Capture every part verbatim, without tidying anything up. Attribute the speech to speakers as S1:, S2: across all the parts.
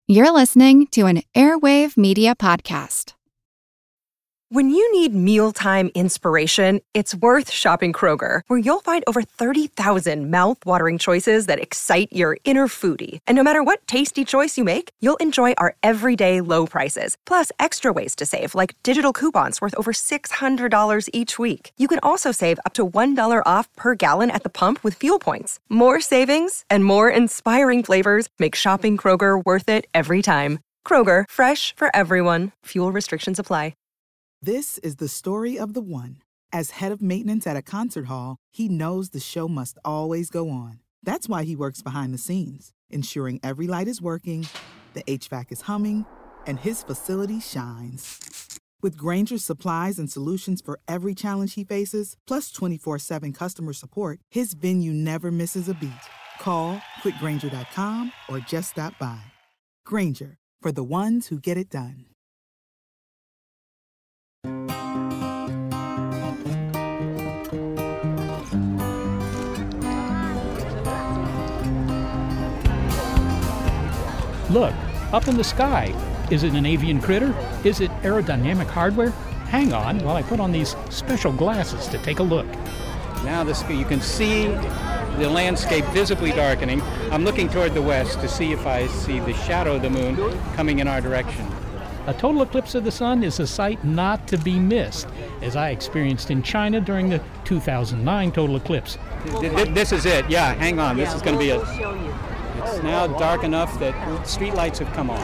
S1: You're listening to an Airwave Media Podcast.
S2: When you need mealtime inspiration, it's worth shopping Kroger, where you'll find over thirty thousand mouth-watering choices that excite your inner foodie. And no matter what tasty choice you make, you'll enjoy our everyday low prices, plus extra ways to save, like digital coupons worth over six hundred dollars each week. You can also save up to one dollar off per gallon at the pump with fuel points. More savings and more inspiring flavors make shopping Kroger worth it every time. Kroger, fresh for everyone. Fuel restrictions apply.
S3: This is the story of the one. As head of maintenance at a concert hall, he knows the show must always go on. That's why he works behind the scenes, ensuring every light is working, the H V A C is humming, and his facility shines. With Grainger's supplies and solutions for every challenge he faces, plus twenty-four seven customer support, his venue never misses a beat. Call quick grainger dot com or just stop by. Grainger, for the ones who get it done.
S4: Look, up in the sky. Is it an avian critter? Is it aerodynamic hardware? Hang on while I put on these special glasses to take a look.
S5: Now this, you can see the landscape visibly darkening. I'm looking toward the west to see if I see the shadow of the moon coming in our direction.
S4: A total eclipse of the sun is a sight not to be missed, as I experienced in China during the two thousand nine total eclipse.
S5: This is it. Yeah, hang on. This is going to be it. It's now dark enough that street lights have come on.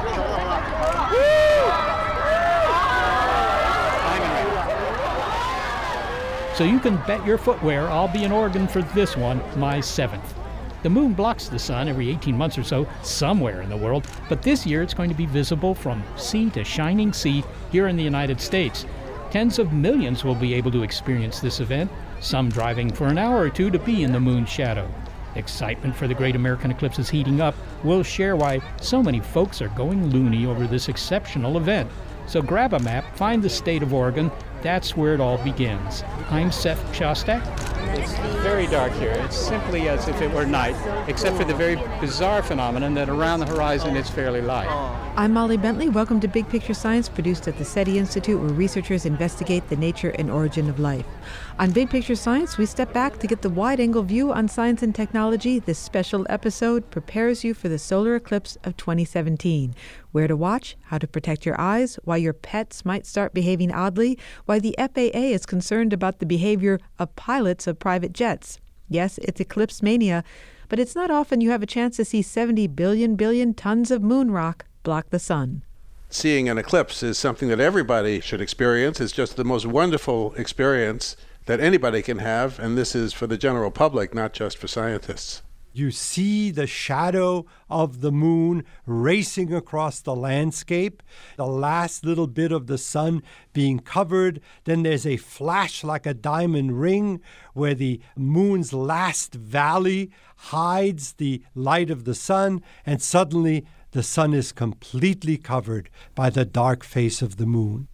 S4: So you can bet your footwear I'll be in Oregon for this one, my seventh. The moon blocks the sun every eighteen months or so somewhere in the world, but this year it's going to be visible from sea to shining sea here in the United States. Tens of millions will be able to experience this event, some driving for an hour or two to be in the moon's shadow. Excitement for the Great American Eclipse is heating up. We'll share why so many folks are going loony over this exceptional event. So grab a map, find the state of Oregon. That's where it all begins. I'm Seth Shostak.
S5: It's very dark here. It's simply as if it were night, except for the very bizarre phenomenon that around the horizon it's fairly light.
S6: I'm Molly Bentley. Welcome to Big Picture Science, produced at the SETI Institute, where researchers investigate the nature and origin of life. On Big Picture Science, we step back to get the wide-angle view on science and technology. This special episode prepares you for the solar eclipse of twenty seventeen. Where to watch, how to protect your eyes, why your pets might start behaving oddly, why the F A A is concerned about the behavior of pilots of private jets. Yes, it's eclipse mania, but it's not often you have a chance to see seventy billion billion tons of moon rock block the sun.
S7: Seeing an eclipse is something that everybody should experience. It's just the most wonderful experience that anybody can have, and this is for the general public, not just for scientists.
S8: You see the shadow of the moon racing across the landscape, the last little bit of the sun being covered. Then there's a flash like a diamond ring where the moon's last valley hides the light of the sun, and suddenly the sun is completely covered by the dark face of the moon.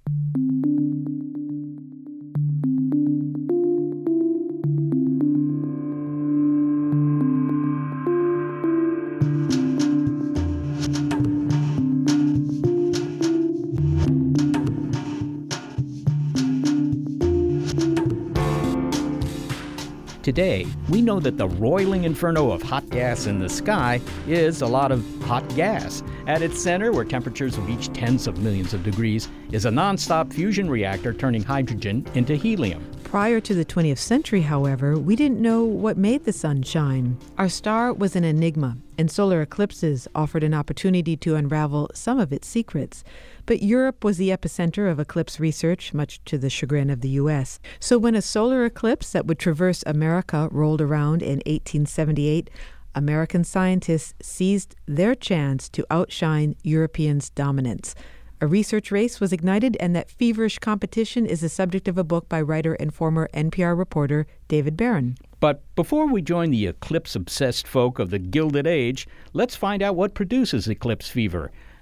S4: Today, we know that the roiling inferno of hot gas in the sky is a lot of hot gas. At its center, where temperatures reach tens of millions of degrees, is a nonstop fusion reactor turning hydrogen into helium.
S6: Prior to the twentieth century, however, we didn't know what made the sun shine. Our star was an enigma, and solar eclipses offered an opportunity to unravel some of its secrets. But Europe was the epicenter of eclipse research, much to the chagrin of the U S. So when a solar eclipse that would traverse America rolled around in eighteen seventy-eight, American scientists seized their chance to outshine Europeans' dominance. A research race was ignited, and that feverish competition is the subject of a book by writer and former N P R reporter David Barron.
S4: But before we join the eclipse-obsessed folk of the Gilded Age, let's find out what produces eclipse fever.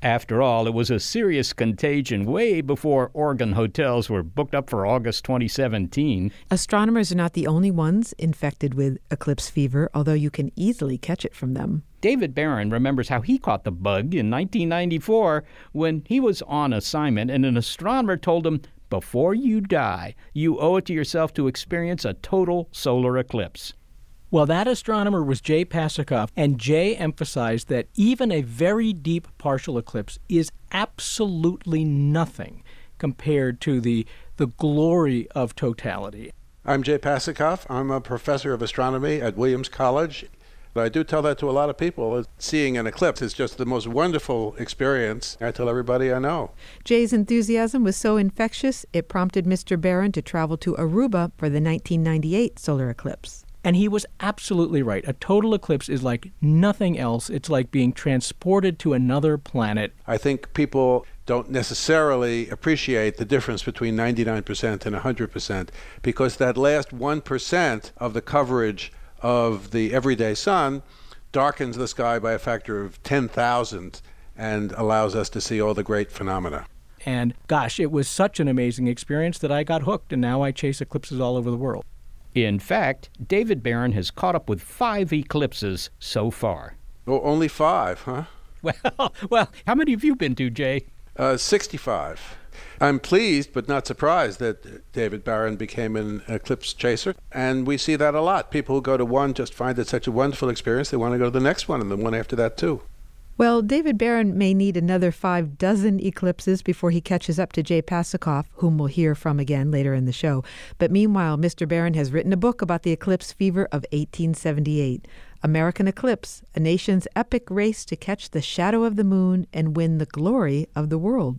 S4: After all, it was a serious contagion way before Oregon hotels were booked up for August twenty seventeen.
S6: Astronomers are not the only ones infected with eclipse fever, although you can easily catch it from them.
S4: David Barron remembers how he caught the bug in nineteen ninety-four when he was on assignment and an astronomer told him, before you die, you owe it to yourself to experience a total solar eclipse.
S9: Well, that astronomer was Jay Pasachoff, and Jay emphasized that even a very deep partial eclipse is absolutely nothing compared to the, the glory of totality.
S7: I'm Jay Pasachoff. I'm a professor of astronomy at Williams College. I do tell that to a lot of people. Seeing an eclipse is just the most wonderful experience. I tell everybody I know.
S6: Jay's enthusiasm was so infectious, it prompted Mister Barron to travel to Aruba for the nineteen ninety-eight solar eclipse.
S9: And he was absolutely right. A total eclipse is like nothing else. It's like being transported to another planet.
S7: I think people don't necessarily appreciate the difference between ninety-nine percent and one hundred percent because that last one percent of the coverage of the everyday sun darkens the sky by a factor of ten thousand and allows us to see all the great phenomena.
S9: And gosh, it was such an amazing experience that I got hooked, and now I chase eclipses all over the world.
S4: In fact, David Barron has caught up with five eclipses so far.
S7: Oh, only five, huh?
S4: Well, well, how many have you been to, Jay?
S7: Uh, sixty-five. I'm pleased but not surprised that David Barron became an eclipse chaser, and we see that a lot. People who go to one just find it such a wonderful experience, they want to go to the next one and the one after that too.
S6: Well, David Barron may need another five dozen eclipses before he catches up to Jay Pasachoff, whom we'll hear from again later in the show. But meanwhile, Mister Barron has written a book about the eclipse fever of eighteen seventy-eight. American Eclipse, a nation's epic race to catch the shadow of the moon and win the glory of the world.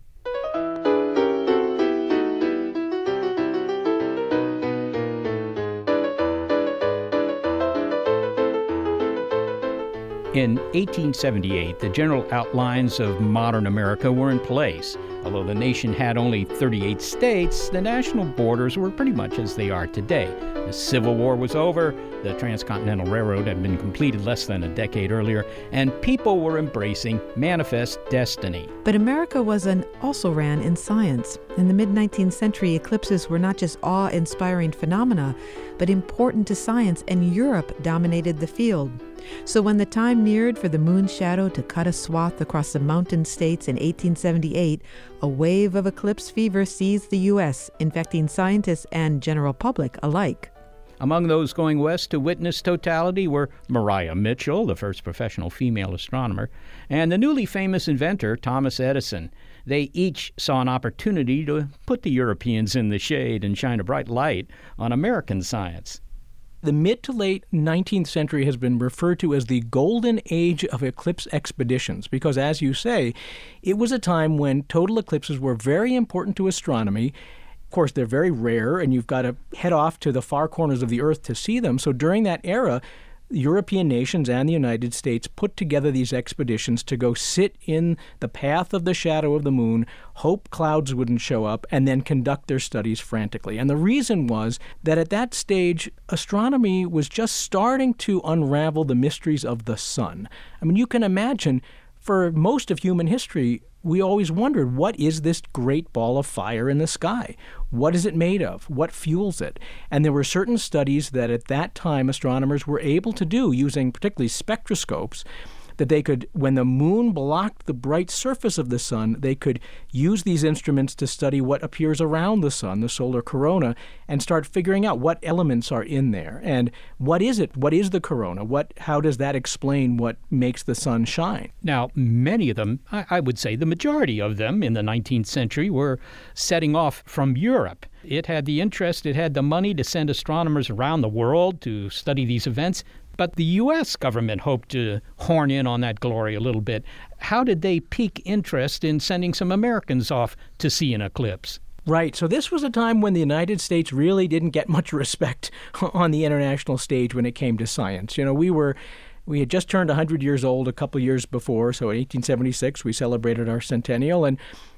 S4: In eighteen seventy-eight, the general outlines of modern America were in place. Although the nation had only thirty-eight states, the national borders were pretty much as they are today. The Civil War was over, the Transcontinental Railroad had been completed less than a decade earlier, and people were embracing manifest destiny.
S6: But America was an also-ran in science. In the mid-nineteenth century, eclipses were not just awe-inspiring phenomena, but important to science, and Europe dominated the field. So when the time neared for the moon's shadow to cut a swath across the mountain states in eighteen seventy-eight, a wave of eclipse fever seized the U S, infecting scientists and general public alike.
S4: Among those going west to witness totality were Maria Mitchell, the first professional female astronomer, and the newly famous inventor Thomas Edison. They each saw an opportunity to put the Europeans in the shade and shine a bright light on American science.
S9: The mid to late nineteenth century has been referred to as the golden age of eclipse expeditions because, as you say, it was a time when total eclipses were very important to astronomy. Of course, they're very rare, and you've got to head off to the far corners of the Earth to see them. So during that era, European nations and the United States put together these expeditions to go sit in the path of the shadow of the moon, hope clouds wouldn't show up, and then conduct their studies frantically. And the reason was that at that stage, astronomy was just starting to unravel the mysteries of the sun. I mean, you can imagine, for most of human history, we always wondered, what is this great ball of fire in the sky? What is it made of? What fuels it? And there were certain studies that at that time astronomers were able to do using particularly spectroscopes, that they could, when the moon blocked the bright surface of the sun, they could use these instruments to study what appears around the sun, the solar corona, and start figuring out what elements are in there. And what is it? What is the corona? What? How does that explain what makes the sun shine?
S4: Now, many of them, I, I would say the majority of them in the nineteenth century, were setting off from Europe. It had the interest, it had the money to send astronomers around the world to study these events. But the U S government hoped to horn in on that glory a little bit. How did they pique interest in sending some Americans off to see an eclipse?
S9: Right. So this was a time when the United States really didn't get much respect on the international stage when it came to science. You know, we were... We had just turned one hundred years old a couple years before, so in eighteen seventy-six we celebrated our centennial, and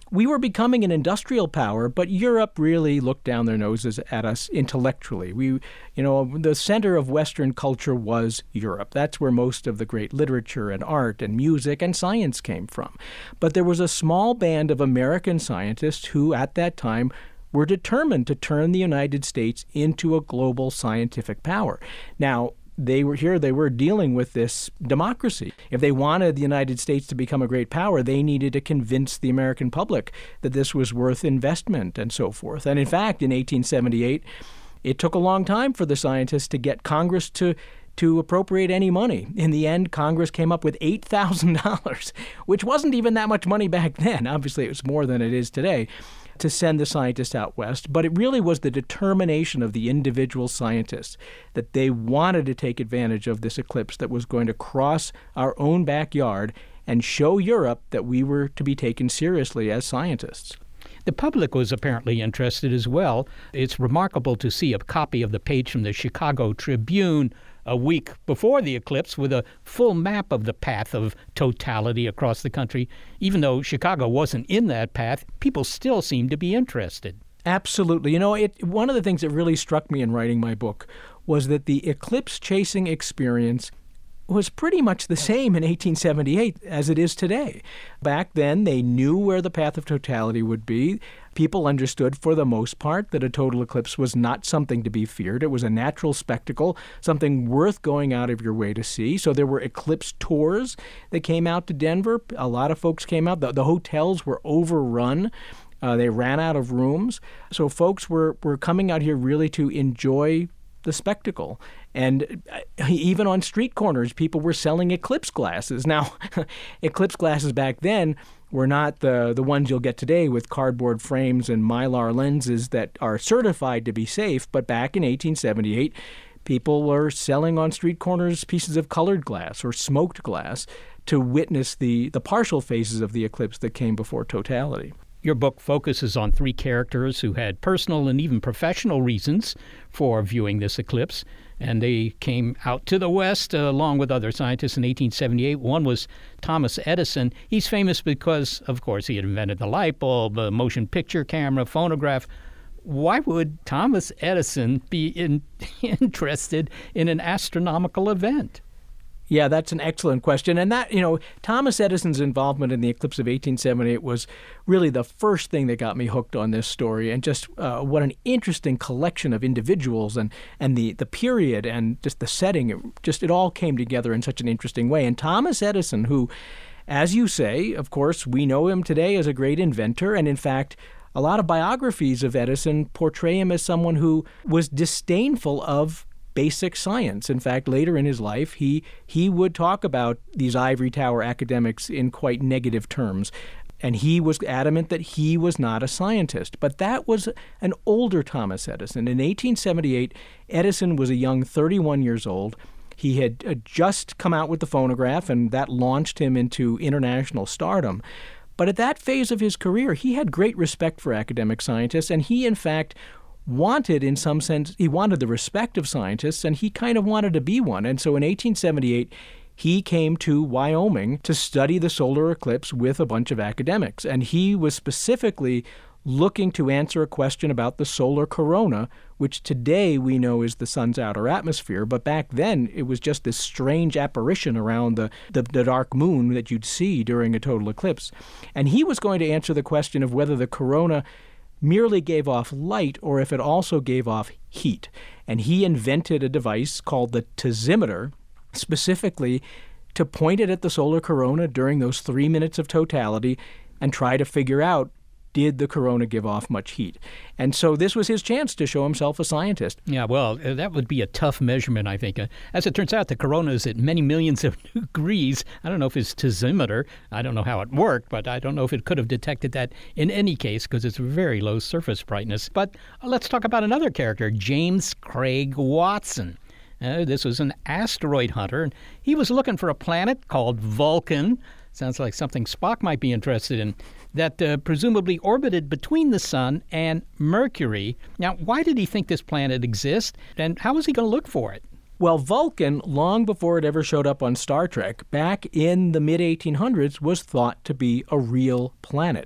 S9: we were becoming an industrial power, but Europe really looked down their noses at us intellectually. We, you know, the center of Western culture was Europe. That's where most of the great literature and art and music and science came from. But there was a small band of American scientists who, at that time, were determined to turn the United States into a global scientific power. Now, they were here, they were dealing with this democracy. If they wanted the United States to become a great power, they needed to convince the American public that this was worth investment and so forth. And in fact, in eighteen seventy-eight, it took a long time for the scientists to get Congress to to appropriate any money. In the end, Congress came up with eight thousand dollars, which wasn't even that much money back then. Obviously, it was more than it is today, to send the scientists out west. But it really was the determination of the individual scientists that they wanted to take advantage of this eclipse that was going to cross our own backyard and show Europe that we were to be taken seriously as scientists.
S4: The public was apparently interested as well. It's remarkable to see a copy of the page from the Chicago Tribune a week before the eclipse with a full map of the path of totality across the country. Even though Chicago wasn't in that path, people still seemed to be interested.
S9: Absolutely. You know, it, one of the things that really struck me in writing my book was that the eclipse chasing experience was pretty much the same in eighteen seventy-eight as it is today. Back then, they knew where the path of totality would be. People understood, for the most part, that a total eclipse was not something to be feared. It was a natural spectacle, something worth going out of your way to see. So there were eclipse tours that came out to Denver. A lot of folks came out. The, the hotels were overrun. Uh, they ran out of rooms. So folks were, were coming out here really to enjoy the spectacle. And even on street corners, people were selling eclipse glasses. Now, eclipse glasses back then were not the, the ones you'll get today with cardboard frames and Mylar lenses that are certified to be safe. But back in eighteen seventy-eight, people were selling on street corners pieces of colored glass or smoked glass to witness the, the partial phases of the eclipse that came before totality.
S4: Your book focuses on three characters who had personal and even professional reasons for viewing this eclipse, and they came out to the West uh, along with other scientists in eighteen seventy-eight. One was Thomas Edison. He's famous because, of course, he had invented the light bulb, the motion picture camera, phonograph. Why would Thomas Edison be in, interested in an astronomical event?
S9: Yeah, that's an excellent question. And that, you know, Thomas Edison's involvement in the eclipse of eighteen seventy-eight was really the first thing that got me hooked on this story. And just uh, what an interesting collection of individuals and, and the, the period and just the setting. It just it all came together in such an interesting way. And Thomas Edison, who, as you say, of course, we know him today as a great inventor. And in fact, a lot of biographies of Edison portray him as someone who was disdainful of basic science. In fact, later in his life, he he would talk about these ivory tower academics in quite negative terms. And he was adamant that he was not a scientist. But that was an older Thomas Edison. In eighteen seventy-eight, Edison was a young thirty-one years old. He had just come out with the phonograph, and that launched him into international stardom. But at that phase of his career, he had great respect for academic scientists, and he, in fact, wanted, in some sense, he wanted the respect of scientists, and he kind of wanted to be one. And so in eighteen seventy-eight, he came to Wyoming to study the solar eclipse with a bunch of academics. And he was specifically looking to answer a question about the solar corona, which today we know is the sun's outer atmosphere. But back then, it was just this strange apparition around the, the, the dark moon that you'd see during a total eclipse. And he was going to answer the question of whether the corona merely gave off light or if it also gave off heat. And he invented a device called the tosimeter, specifically to point it at the solar corona during those three minutes of totality and try to figure out, did the corona give off much heat? And so this was his chance to show himself a scientist.
S4: Yeah, well, uh, that would be a tough measurement, I think. Uh, as it turns out, the corona is at many millions of degrees. I don't know if it's tosimeter. I don't know how it worked, but I don't know if it could have detected that in any case because it's very low surface brightness. But uh, let's talk about another character, James Craig Watson. Uh, this was an asteroid hunter, and he was looking for a planet called Vulcan. Sounds like something Spock might be interested in, that uh, presumably orbited between the Sun and Mercury. Now, why did he think this planet exists, and how was he going to look for it?
S9: Well, Vulcan, long before it ever showed up on Star Trek, back in the mid eighteen hundreds, was thought to be a real planet.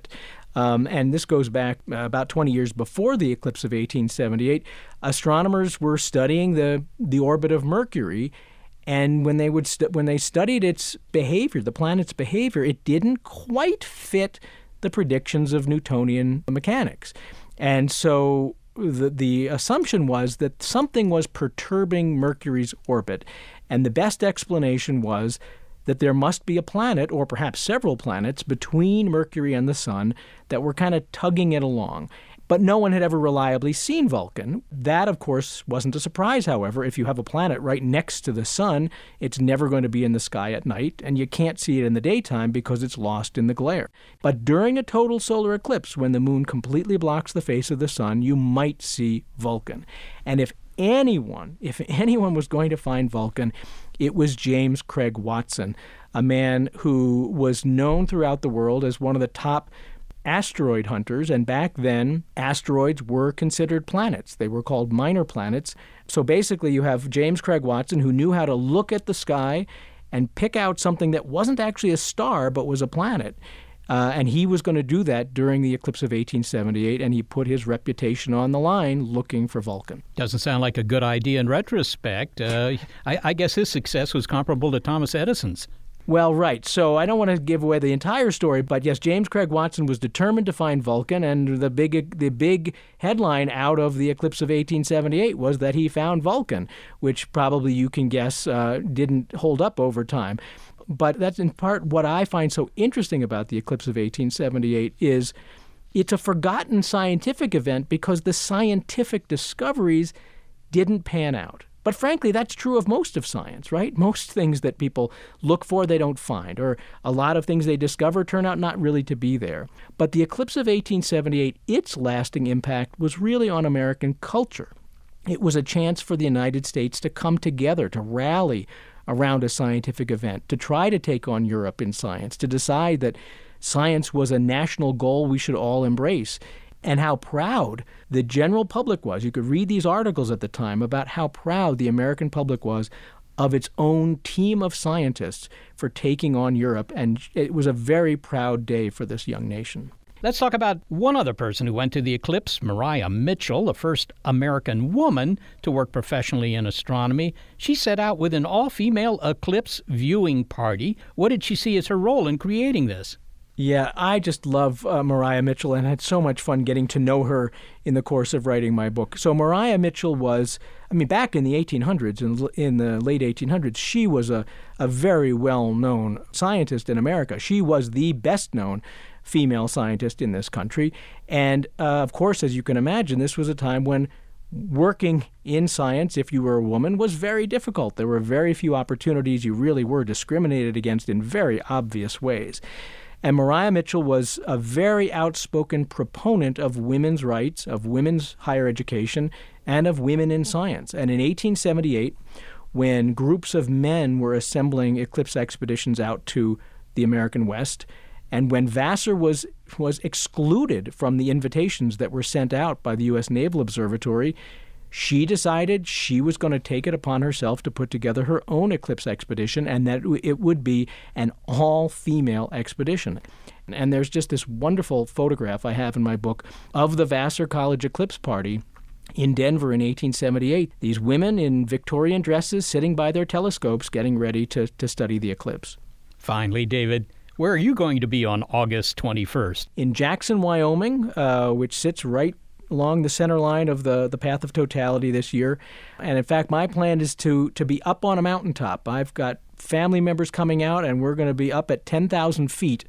S9: Um, and this goes back uh, about twenty years before the eclipse of eighteen seventy-eight. Astronomers were studying the, the orbit of Mercury, and when they would st- when they studied its behavior, the planet's behavior, it didn't quite fit the predictions of Newtonian mechanics. And so the, the assumption was that something was perturbing Mercury's orbit, and the best explanation was that there must be a planet, or perhaps several planets, between Mercury and the Sun that were kind of tugging it along. But no one had ever reliably seen Vulcan. That, of course, wasn't a surprise, however. If you have a planet right next to the Sun, it's never going to be in the sky at night, and you can't see it in the daytime because it's lost in the glare. But during a total solar eclipse, when the moon completely blocks the face of the Sun, you might see Vulcan. And if anyone, if anyone was going to find Vulcan, it was James Craig Watson, a man who was known throughout the world as one of the top asteroid hunters, and back then asteroids were considered planets. They were called minor planets. So basically you have James Craig Watson, who knew how to look at the sky and pick out something that wasn't actually a star but was a planet. Uh, and he was going to do that during the eclipse of eighteen seventy-eight, and he put his reputation on the line looking for Vulcan.
S4: Doesn't sound like a good idea in retrospect. Uh, I, I guess his success was comparable to Thomas Edison's.
S9: Well, right. So I don't want to give away the entire story, but yes, James Craig Watson was determined to find Vulcan, and the big the big headline out of the eclipse of eighteen seventy-eight was that he found Vulcan, which probably you can guess uh, didn't hold up over time. But that's in part what I find so interesting about the eclipse of eighteen seventy-eight is it's a forgotten scientific event because the scientific discoveries didn't pan out. But frankly, that's true of most of science, right? Most things that people look for, they don't find, or a lot of things they discover turn out not really to be there. But the eclipse of eighteen seventy-eight, its lasting impact was really on American culture. It was a chance for the United States to come together, to rally around a scientific event, to try to take on Europe in science, to decide that science was a national goal we should all embrace. And how proud the general public was. You could read these articles at the time about how proud the American public was of its own team of scientists for taking on Europe, and it was a very proud day for this young nation.
S4: Let's talk about one other person who went to the eclipse, Maria Mitchell, the first American woman to work professionally in astronomy. She set out with an all-female eclipse viewing party. What did she see as her role in creating this?
S9: Yeah, I just love uh, Maria Mitchell and had so much fun getting to know her in the course of writing my book. So Maria Mitchell was, I mean, back in the eighteen hundreds, in, in the late eighteen hundreds, she was a, a very well-known scientist in America. She was the best-known female scientist in this country. And, uh, of course, as you can imagine, this was a time when working in science, if you were a woman, was very difficult. There were very few opportunities. You really were discriminated against in very obvious ways. And Maria Mitchell was a very outspoken proponent of women's rights, of women's higher education, and of women in science. And in eighteen seventy-eight, when groups of men were assembling eclipse expeditions out to the American West, and when Vassar was was excluded from the invitations that were sent out by the U S Naval Observatory, she decided she was going to take it upon herself to put together her own eclipse expedition, and that it would be an all-female expedition. And there's just this wonderful photograph I have in my book of the Vassar College eclipse party in Denver in eighteen seventy-eight. These women in Victorian dresses sitting by their telescopes getting ready to, to study the eclipse.
S4: Finally, David, where are you going to be on August twenty-first?
S9: In Jackson, Wyoming, uh, which sits right along the center line of the, the path of totality this year. And in fact, my plan is to, to be up on a mountaintop. I've got family members coming out, and we're going to be up at ten thousand feet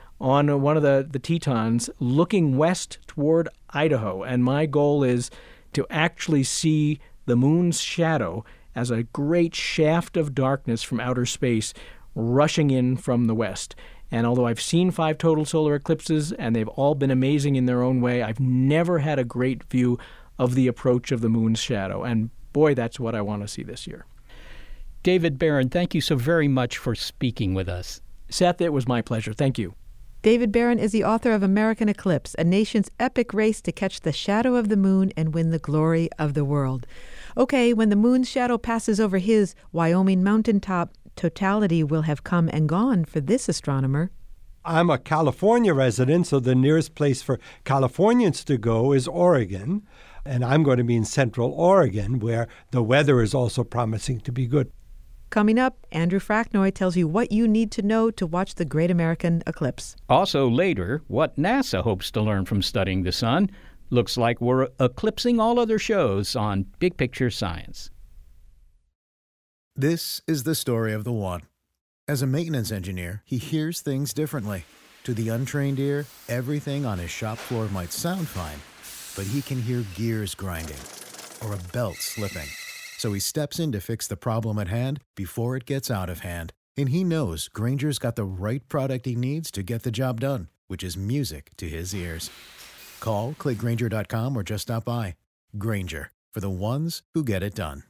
S9: on one of the, the Tetons looking west toward Idaho. And my goal is to actually see the moon's shadow as a great shaft of darkness from outer space rushing in from the west. And although I've seen five total solar eclipses, and they've all been amazing in their own way, I've never had a great view of the approach of the moon's shadow. And boy, that's what I want to see this year.
S4: David Barron, thank you so very much for speaking with us.
S9: Seth, it was my pleasure. Thank you.
S6: David Barron is the author of American Eclipse, a nation's epic race to catch the shadow of the moon and win the glory of the world. Okay, when the moon's shadow passes over his Wyoming mountaintop, totality will have come and gone for this astronomer.
S8: I'm a California resident, so the nearest place for Californians to go is Oregon. And I'm going to be in Central Oregon, where the weather is also promising to be good.
S6: Coming up, Andrew Fracknoy tells you what you need to know to watch the Great American Eclipse.
S4: Also later, what NASA hopes to learn from studying the sun. Looks like we're eclipsing all other shows on Big Picture Science.
S10: This is the story of the one. As a maintenance engineer, he hears things differently. To the untrained ear, everything on his shop floor might sound fine, but he can hear gears grinding or a belt slipping. So he steps in to fix the problem at hand before it gets out of hand. And he knows Grainger's got the right product he needs to get the job done, which is music to his ears. Call, click Grainger dot com, or just stop by. Grainger, for the ones who get it done.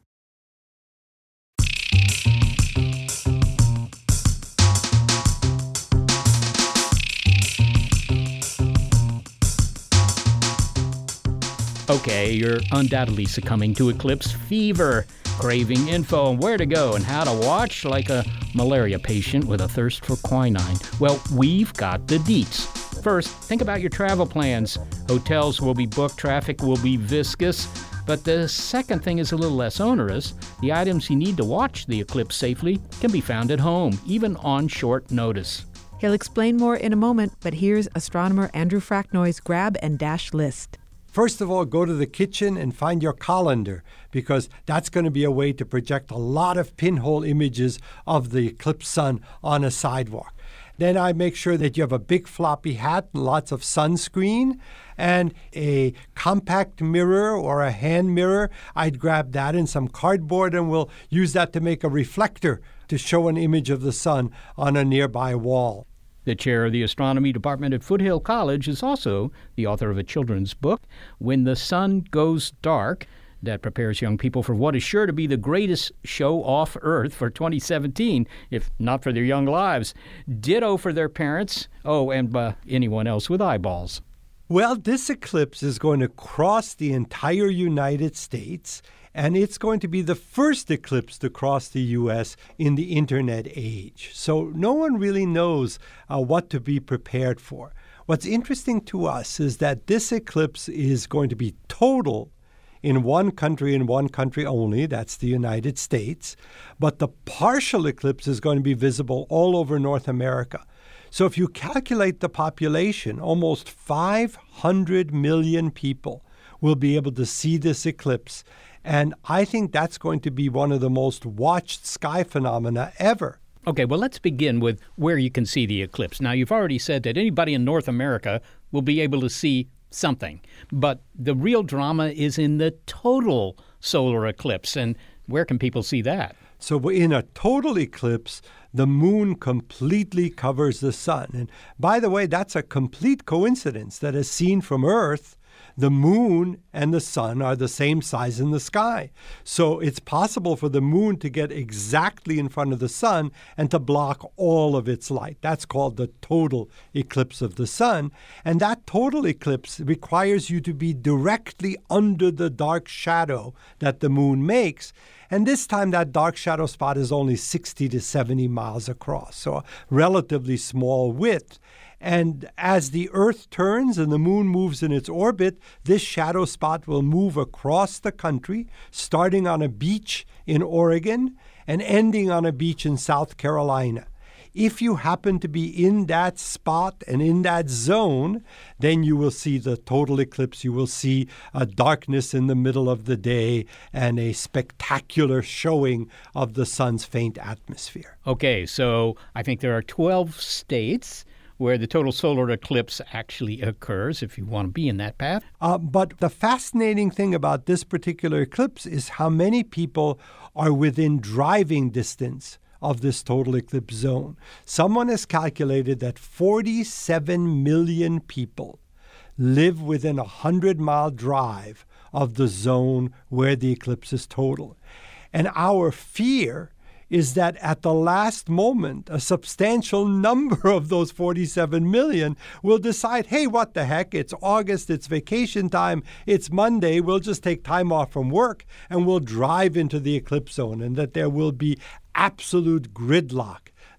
S4: Okay, you're undoubtedly succumbing to eclipse fever, craving info on where to go and how to watch like a malaria patient with a thirst for quinine. Well, we've got the deets. First, think about your travel plans. Hotels will be booked, traffic will be viscous. But the second thing is a little less onerous. The items you need to watch the eclipse safely can be found at home, even on short notice.
S6: He'll explain more in a moment, but here's astronomer Andrew Fracknoy's grab and dash list.
S8: First of all, go to the kitchen and find your colander, because that's going to be a way to project a lot of pinhole images of the eclipsed sun on a sidewalk. Then I make sure that you have a big floppy hat and lots of sunscreen and a compact mirror or a hand mirror. I'd grab that and some cardboard, and we'll use that to make a reflector to show an image of the sun on a nearby wall.
S4: The chair of the astronomy department at Foothill College is also the author of a children's book, When the Sun Goes Dark, that prepares young people for what is sure to be the greatest show off Earth for twenty seventeen, if not for their young lives. Ditto for their parents, oh, and uh, anyone else with eyeballs.
S8: Well, this eclipse is going to cross the entire United States, and it's going to be the first eclipse to cross the U S in the internet age. So no one really knows uh, what to be prepared for. What's interesting to us is that this eclipse is going to be total in one country and one country only, that's the United States, but the partial eclipse is going to be visible all over North America. So if you calculate the population, almost five hundred million people will be able to see this eclipse. And I think that's going to be one of the most watched sky phenomena ever.
S4: Okay, well, let's begin with where you can see the eclipse. Now, you've already said that anybody in North America will be able to see something. But the real drama is in the total solar eclipse. And where can people see that?
S8: So in a total eclipse, the moon completely covers the sun. And by the way, that's a complete coincidence that as seen from Earth, the moon and the sun are the same size in the sky. So it's possible for the moon to get exactly in front of the sun and to block all of its light. That's called the total eclipse of the sun. And that total eclipse requires you to be directly under the dark shadow that the moon makes. And this time that dark shadow spot is only sixty to seventy miles across, so a relatively small width. And as the Earth turns and the moon moves in its orbit, this shadow spot will move across the country, starting on a beach in Oregon and ending on a beach in South Carolina. If you happen to be in that spot and in that zone, then you will see the total eclipse. You will see a darkness in the middle of the day and a spectacular showing of the sun's faint atmosphere.
S4: Okay, so I think there are twelve states where the total solar eclipse actually occurs, if you want to be in that path.
S8: Uh, but the fascinating thing about this particular eclipse is how many people are within driving distance of this total eclipse zone. Someone has calculated that forty-seven million people live within a hundred-mile drive of the zone where the eclipse is total. And our fear is that at the last moment, a substantial number of those forty-seven million will decide, hey, what the heck, it's August, it's vacation time, it's Monday, we'll just take time off from work and we'll drive into the eclipse zone, and that there will be absolute gridlock.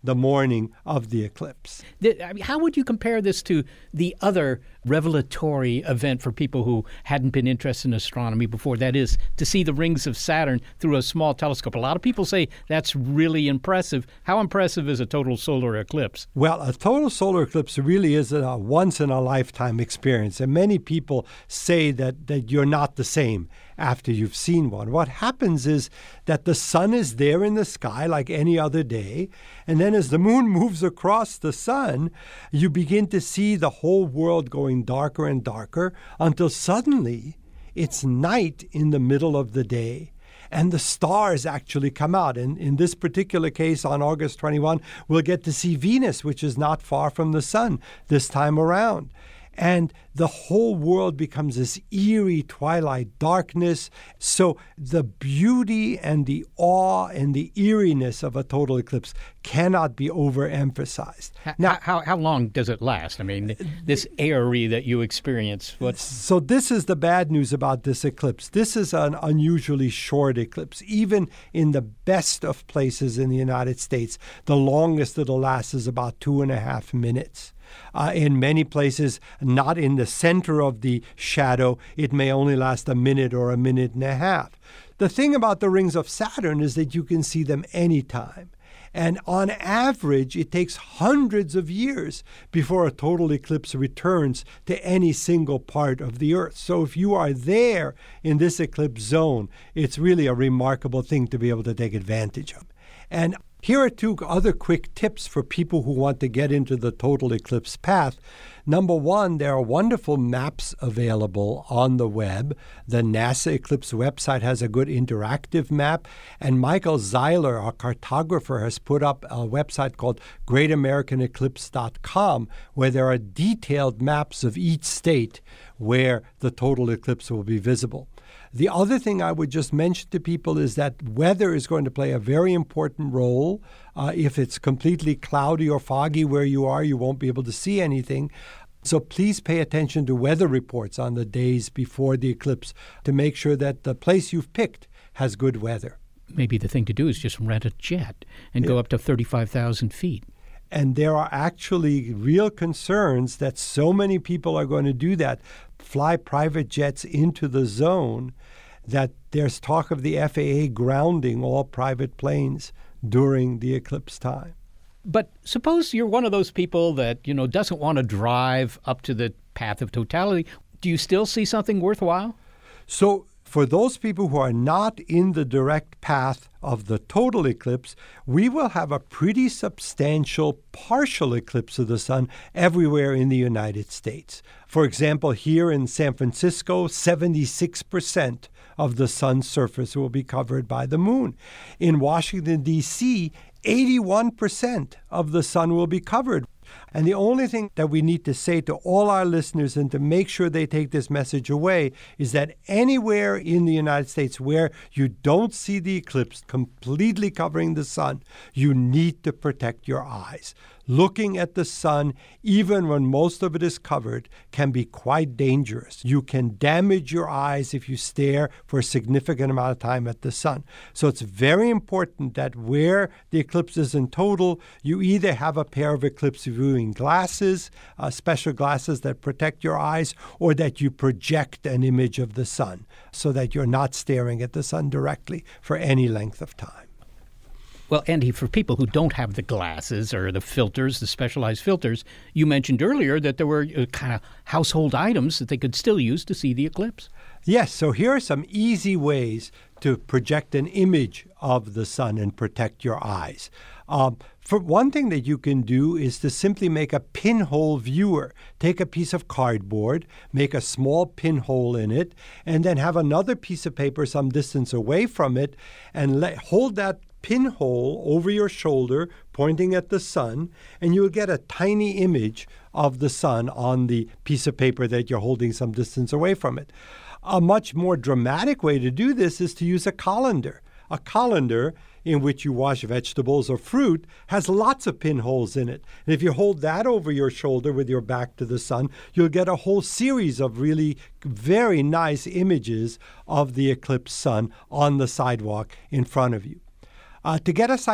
S8: the morning of the eclipse.
S4: I mean, how would you compare this to the other revelatory event for people who hadn't been interested in astronomy before? That is, to see the rings of Saturn through a small telescope. A lot of people say that's really impressive. How impressive is a total solar eclipse?
S8: Well, a total solar eclipse really is a once-in-a-lifetime experience, and many people say that, that you're not the same after you've seen one. What happens is that the sun is there in the sky like any other day, and then as the moon moves across the sun, you begin to see the whole world going darker and darker until suddenly it's night in the middle of the day. And the stars actually come out. And in this particular case, on August twenty-first, we'll get to see Venus, which is not far from the sun this time around. And the whole world becomes this eerie twilight darkness. So the beauty and the awe and the eeriness of a total eclipse cannot be overemphasized.
S4: How, now, how, how long does it last? I mean, this airy that you experience. What's...
S8: So this is the bad news about this eclipse. This is an unusually short eclipse. Even in the best of places in the United States, the longest it'll last is about two and a half minutes. Uh, in many places, not in the center of the shadow, it may only last a minute or a minute and a half. The thing about the rings of Saturn is that you can see them anytime. And on average, it takes hundreds of years before a total eclipse returns to any single part of the Earth. So if you are there in this eclipse zone, it's really a remarkable thing to be able to take advantage of. And here are two other quick tips for people who want to get into the total eclipse path. Number one, there are wonderful maps available on the web. The NASA Eclipse website has a good interactive map. And Michael Zeiler, our cartographer, has put up a website called great american eclipse dot com, where there are detailed maps of each state where the total eclipse will be visible. The other thing I would just mention to people is that weather is going to play a very important role. Uh, if it's completely cloudy or foggy where you are, you won't be able to see anything. So please pay attention to weather reports on the days before the eclipse to make sure that the place you've picked has good weather.
S4: Maybe the thing to do is just rent a jet and yeah. go up to thirty-five thousand feet.
S8: And there are actually real concerns that so many people are going to do that, fly private jets into the zone, that there's talk of the F A A grounding all private planes during the eclipse time.
S4: But suppose you're one of those people that, you know, doesn't want to drive up to the path of totality. Do you still see something worthwhile?
S8: So for those people who are not in the direct path of the total eclipse, we will have a pretty substantial partial eclipse of the sun everywhere in the United States. For example, here in San Francisco, seventy-six percent of the sun's surface will be covered by the moon. In Washington, D C, eighty-one percent of the sun will be covered. And the only thing that we need to say to all our listeners and to make sure they take this message away is that anywhere in the United States where you don't see the eclipse completely covering the sun, you need to protect your eyes. Looking at the sun, even when most of it is covered, can be quite dangerous. You can damage your eyes if you stare for a significant amount of time at the sun. So it's very important that where the eclipse is in total, you either have a pair of eclipse viewing glasses, uh, special glasses that protect your eyes, or that you project an image of the sun so that you're not staring at the sun directly for any length of time.
S4: Well, Andy, for people who don't have the glasses or the filters, the specialized filters, you mentioned earlier that there were uh, kind of household items that they could still use to see the eclipse.
S8: Yes, so here are some easy ways to project an image of the sun and protect your eyes. Um, for one thing that you can do is to simply make a pinhole viewer. Take a piece of cardboard, make a small pinhole in it, and then have another piece of paper some distance away from it, and let, hold that pinhole over your shoulder, pointing at the sun, and you'll get a tiny image of the sun on the piece of paper that you're holding some distance away from it. A much more dramatic way to do this is to use a colander. A colander in which you wash vegetables or fruit has lots of pinholes in it. And if you hold that over your shoulder with your back to the sun, you'll get a whole series of really very nice images of the eclipsed sun on the sidewalk in front of you. Uh, to get a slightly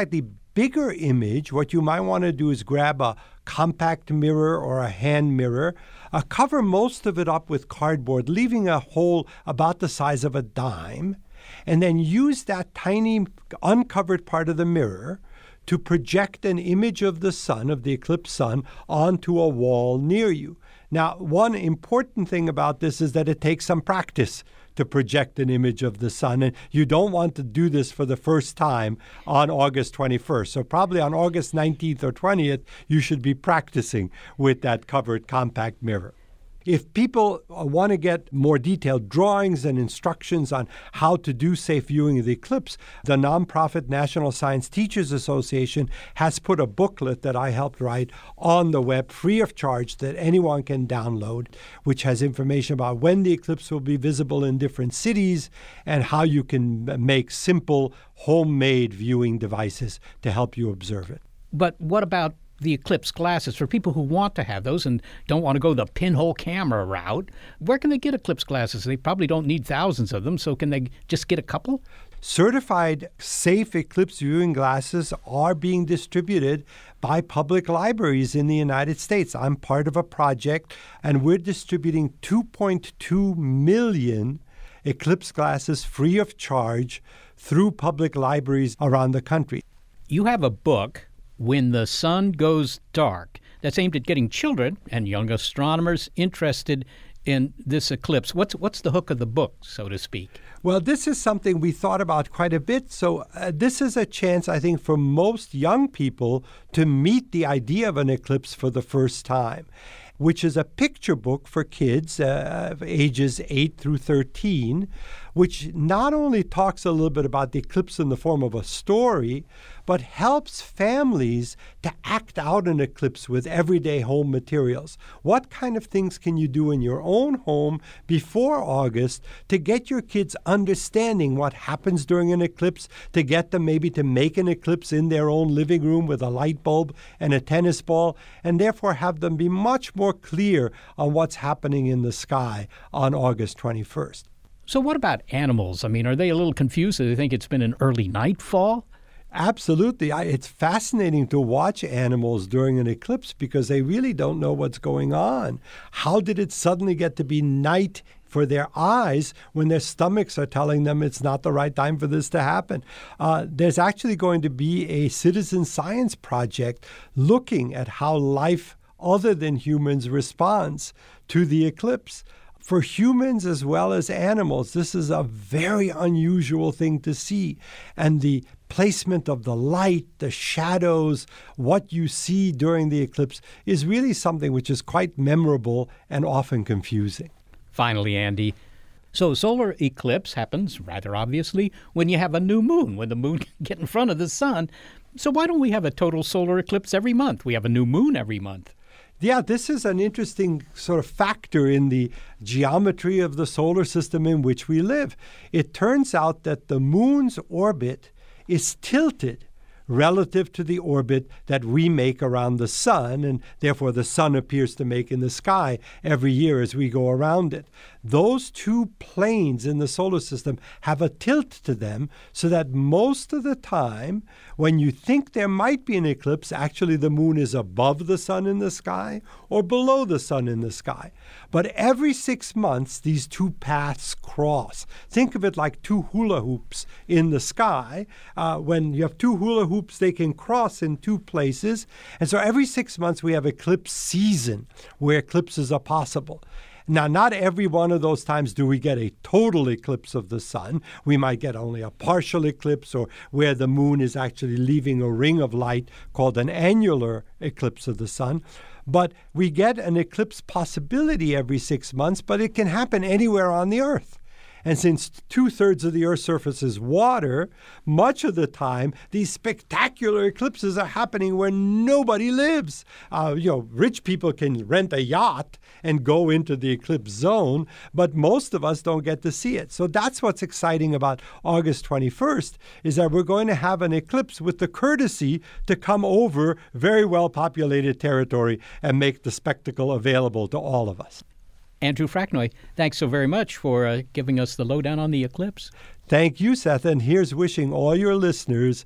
S8: bigger image, what you might want to do is grab a compact mirror or a hand mirror, uh, cover most of it up with cardboard, leaving a hole about the size of a dime, and then use that tiny uncovered part of the mirror to project an image of the sun, of the eclipsed sun, onto a wall near you. Now, one important thing about this is that it takes some practice to project an image of the sun, and you don't want to do this for the first time on August twenty-first. So probably on August nineteenth or twentieth, you should be practicing with that covered compact mirror. If people want to get more detailed drawings and instructions on how to do safe viewing of the eclipse, the nonprofit National Science Teachers Association has put a booklet that I helped write on the web free of charge that anyone can download, which has information about when the eclipse will be visible in different cities and how you can make simple homemade viewing devices to help you observe it.
S4: But what about the eclipse glasses for people who want to have those and don't want to go the pinhole camera route? Where can they get eclipse glasses? They probably don't need thousands of them, so can they just get a couple?
S8: Certified safe eclipse viewing glasses are being distributed by public libraries in the United States. I'm part of a project, and we're distributing two point two million eclipse glasses free of charge through public libraries around the country.
S4: You have a book, When the Sun Goes Dark, that's aimed at getting children and young astronomers interested in this eclipse. What's what's the hook of the book, so to speak?
S8: Well, this is something we thought about quite a bit. So uh, this is a chance, I think, for most young people to meet the idea of an eclipse for the first time, which is a picture book for kids uh, ages eight through thirteen, which not only talks a little bit about the eclipse in the form of a story, but helps families to act out an eclipse with everyday home materials. What kind of things can you do in your own home before August to get your kids understanding what happens during an eclipse, to get them maybe to make an eclipse in their own living room with a light bulb and a tennis ball, and therefore have them be much more clear on what's happening in the sky on August twenty-first.
S4: So what about animals? I mean, are they a little confused? Do they think it's been an early nightfall?
S8: Absolutely. I, it's fascinating to watch animals during an eclipse because they really don't know what's going on. How did it suddenly get to be night for their eyes when their stomachs are telling them it's not the right time for this to happen? Uh, there's actually going to be a citizen science project looking at how life other than humans responds to the eclipse. For humans as well as animals, this is a very unusual thing to see. And the placement of the light, the shadows, what you see during the eclipse is really something which is quite memorable and often confusing.
S4: Finally, Andy, so solar eclipse happens, rather obviously, when you have a new moon, when the moon gets in front of the sun. So why don't we have a total solar eclipse every month? We have a new moon every month.
S8: Yeah, this is an interesting sort of factor in the geometry of the solar system in which we live. It turns out that the moon's orbit is tilted relative to the orbit that we make around the sun, and therefore the sun appears to make in the sky every year as we go around it. Those two planes in the solar system have a tilt to them so that most of the time, when you think there might be an eclipse, actually the moon is above the sun in the sky or below the sun in the sky. But every six months, these two paths cross. Think of it like two hula hoops in the sky. Uh, when you have two hula hoops, they can cross in two places. And so every six months, we have eclipse season where eclipses are possible. Now, not every one of those times do we get a total eclipse of the sun. We might get only a partial eclipse, or where the moon is actually leaving a ring of light called an annular eclipse of the sun. But we get an eclipse possibility every six months, but it can happen anywhere on the Earth. And since two-thirds of the Earth's surface is water, much of the time, these spectacular eclipses are happening where nobody lives. Uh, you know, rich people can rent a yacht and go into the eclipse zone, but most of us don't get to see it. So that's what's exciting about August twenty-first, is that we're going to have an eclipse with the courtesy to come over very well-populated territory and make the spectacle available to all of us.
S4: Andrew Fracknoy, thanks so very much for uh, giving us the lowdown on the eclipse.
S8: Thank you, Seth, and here's wishing all your listeners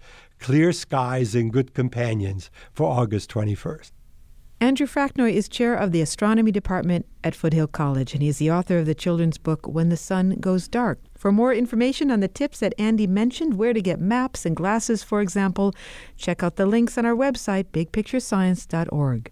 S8: clear skies and good companions for August twenty-first.
S6: Andrew Fracknoy is chair of the astronomy department at Foothill College, and he's the author of the children's book, When the Sun Goes Dark. For more information on the tips that Andy mentioned, where to get maps and glasses, for example, check out the links on our website, big picture science dot org.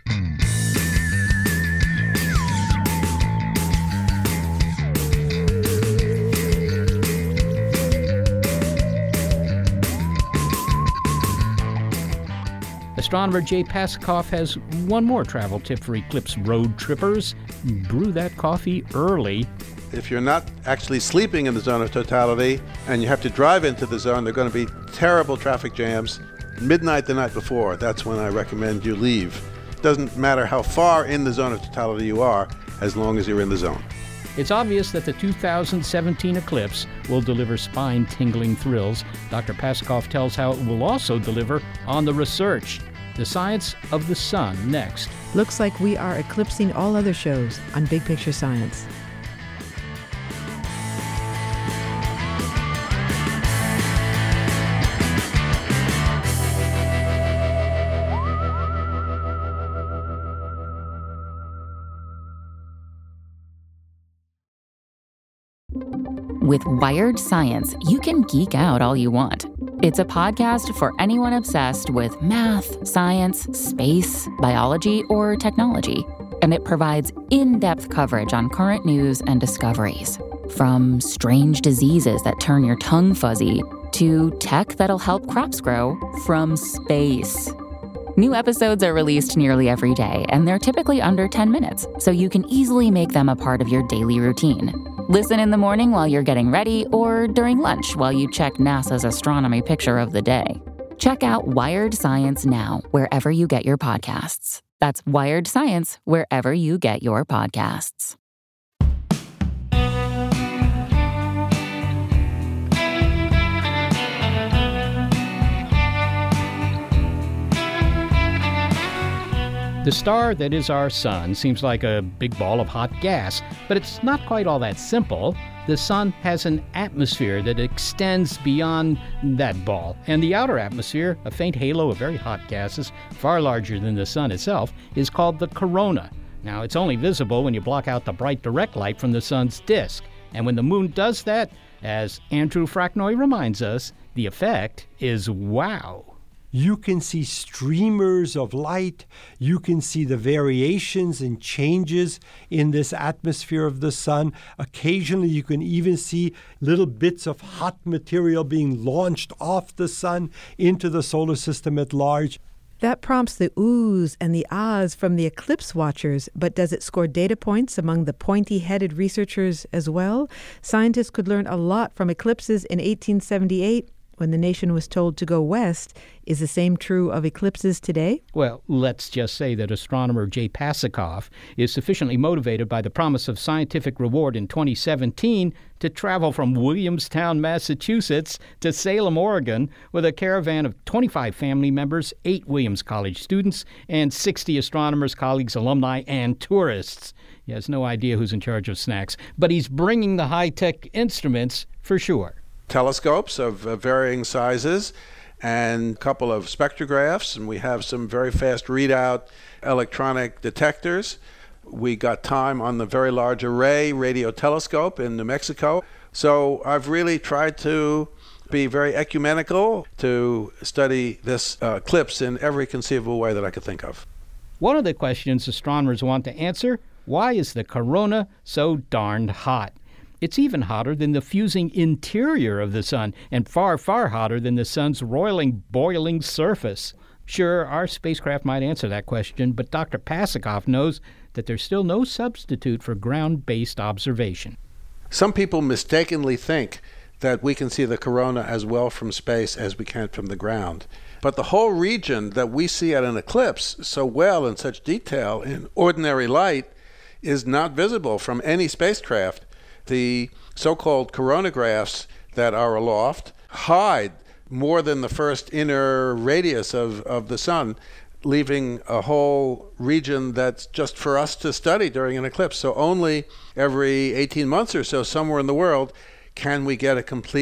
S4: Astronomer Jay Pasachoff has one more travel tip for eclipse road trippers. Brew that coffee early.
S7: If you're not actually sleeping in the zone of totality and you have to drive into the zone, there are going to be terrible traffic jams. Midnight the night before, that's when I recommend you leave. It doesn't matter how far in the zone of totality you are, as long as you're in the zone.
S4: It's obvious that the two thousand seventeen eclipse will deliver spine-tingling thrills. Doctor Pasachoff tells how it will also deliver on the research. The Science of the Sun next.
S6: Looks like we are eclipsing all other shows on Big Picture Science.
S11: With Wired Science, you can geek out all you want. It's a podcast for anyone obsessed with math, science, space, biology, or technology. And it provides in-depth coverage on current news and discoveries. From strange diseases that turn your tongue fuzzy to tech that'll help crops grow from space. New episodes are released nearly every day, and they're typically under ten minutes, so you can easily make them a part of your daily routine. Listen in the morning while you're getting ready, or during lunch while you check NASA's astronomy picture of the day. Check out Wired Science now, wherever you get your podcasts. That's Wired Science, wherever you get your podcasts.
S4: The star that is our sun seems like a big ball of hot gas, but it's not quite all that simple. The sun has an atmosphere that extends beyond that ball, and the outer atmosphere, a faint halo of very hot gases, far larger than the sun itself, is called the corona. Now, it's only visible when you block out the bright direct light from the sun's disk, and when the moon does that, as Andrew Fracknoy reminds us, the effect is wow.
S8: You can see streamers of light. You can see the variations and changes in this atmosphere of the sun. Occasionally, you can even see little bits of hot material being launched off the sun into the solar system at large.
S6: That prompts the oohs and the ahs from the eclipse watchers, but does it score data points among the pointy-headed researchers as well? Scientists could learn a lot from eclipses in eighteen seventy-eight, when the nation was told to go west. Is the same true of eclipses today?
S4: Well, let's just say that astronomer Jay Pasachoff is sufficiently motivated by the promise of scientific reward in twenty seventeen to travel from Williamstown, Massachusetts to Salem, Oregon with a caravan of twenty-five family members, eight Williams College students, and sixty astronomers, colleagues, alumni, and tourists. He has no idea who's in charge of snacks, but he's bringing the high-tech instruments for sure.
S7: Telescopes of uh, varying sizes and a couple of spectrographs, and we have some very fast readout electronic detectors. We got time on the Very Large Array radio telescope in New Mexico. So I've really tried to be very ecumenical to study this uh, eclipse in every conceivable way that I could think of.
S4: One of the questions astronomers want to answer, why is the corona so darned hot? It's even hotter than the fusing interior of the sun, and far, far hotter than the sun's roiling, boiling surface. Sure, our spacecraft might answer that question, but Doctor Pasachoff knows that there's still no substitute for ground-based observation.
S7: Some people mistakenly think that we can see the corona as well from space as we can from the ground. But the whole region that we see at an eclipse so well in such detail in ordinary light is not visible from any spacecraft. The so-called coronagraphs that are aloft hide more than the first inner radius of, of the sun, leaving a whole region that's just for us to study during an eclipse. So only every eighteen months or so, somewhere in the world, can we get a complete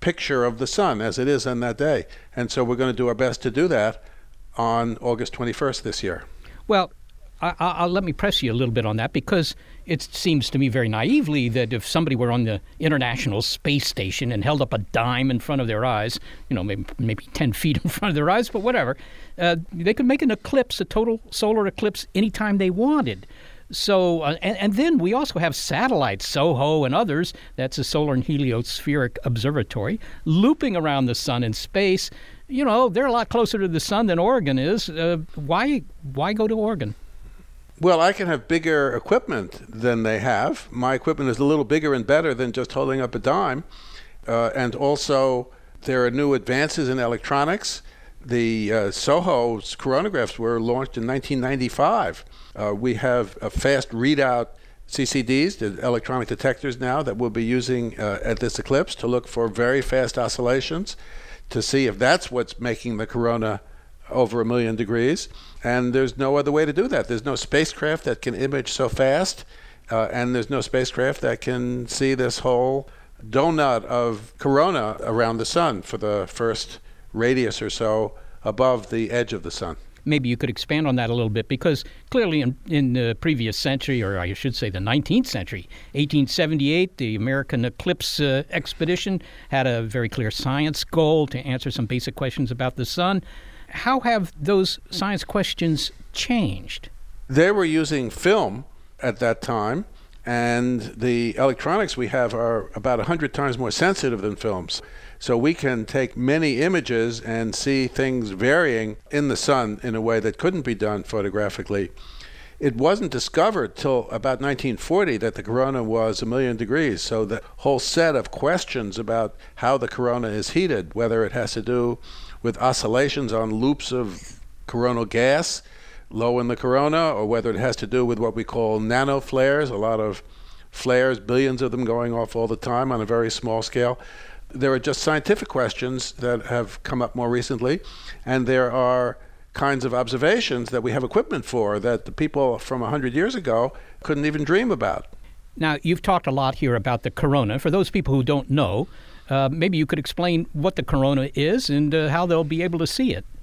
S7: picture of the sun as it is on that day. And so we're going to do our best to do that on August twenty-first this year.
S4: Well, I, I'll let me press you a little bit on that, because it seems to me very naively that if somebody were on the International Space Station and held up a dime in front of their eyes, you know, maybe maybe ten feet in front of their eyes, but whatever, uh, they could make an eclipse, a total solar eclipse, anytime they wanted. So, uh, and, and then we also have satellites, SOHO and others, that's a solar and heliospheric observatory, looping around the sun in space. You know, they're a lot closer to the sun than Oregon is. Uh, why, why go to Oregon?
S7: Well, I can have bigger equipment than they have. My equipment is a little bigger and better than just holding up a dime. Uh, and also, there are new advances in electronics. The uh, SOHO's coronagraphs were launched in nineteen ninety-five. Uh, we have a fast readout C C Ds, the electronic detectors now, that we'll be using uh, at this eclipse to look for very fast oscillations, to see if that's what's making the corona over a million degrees. And there's no other way to do that. There's no spacecraft that can image so fast, uh, and there's no spacecraft that can see this whole donut of corona around the sun for the first radius or so above the edge of the sun.
S4: Maybe you could expand on that a little bit, because clearly in, in the previous century, or I should say the nineteenth century, eighteen seventy-eight, the American Eclipse uh, Expedition had a very clear science goal to answer some basic questions about the sun. How have those science questions changed?
S7: They were using film at that time, and the electronics we have are about one hundred times more sensitive than films. So we can take many images and see things varying in the sun in a way that couldn't be done photographically. It wasn't discovered till about nineteen forty that the corona was a million degrees. So the whole set of questions about how the corona is heated, whether it has to do with oscillations on loops of coronal gas low in the corona, or whether it has to do with what we call nanoflares, a lot of flares, billions of them going off all the time on a very small scale. There are just scientific questions that have come up more recently, and there are kinds of observations that we have equipment for that the people from one hundred years ago couldn't even dream about.
S4: Now, you've talked a lot here about the corona. For those people who don't know, uh, maybe you could explain what the corona is and uh, how they'll be able to see it.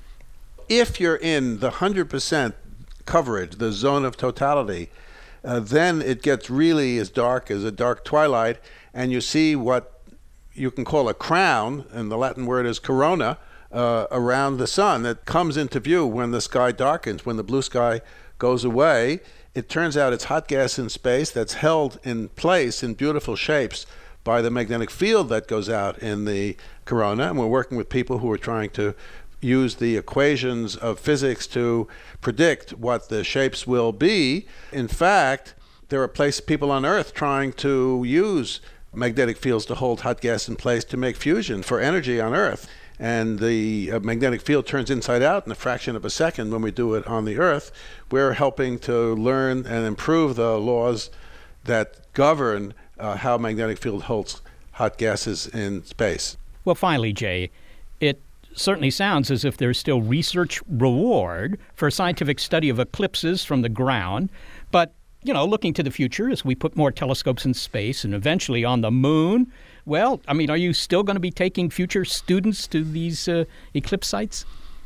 S7: If you're in the one hundred percent coverage, the zone of totality, uh, then it gets really as dark as a dark twilight, and you see what you can call a crown, and the Latin word is corona, uh, around the sun that comes into view when the sky darkens, when the blue sky goes away. It turns out it's hot gas in space that's held in place in beautiful shapes by the magnetic field that goes out in the corona. And we're working with people who are trying to use the equations of physics to predict what the shapes will be. In fact, there are places, people on Earth trying to use magnetic fields to hold hot gas in place to make fusion for energy on Earth. And the uh, magnetic field turns inside out in a fraction of a second when we do it on the Earth. We're helping to learn and improve the laws that govern uh, how magnetic field holds hot gases in space.
S4: Well, finally, Jay, it certainly sounds as if there's still research reward for scientific study of eclipses from the ground, but you know, looking to the future as we put more telescopes in space and eventually on the moon, well, I mean, are you still going to be taking future students to these uh, eclipse sites?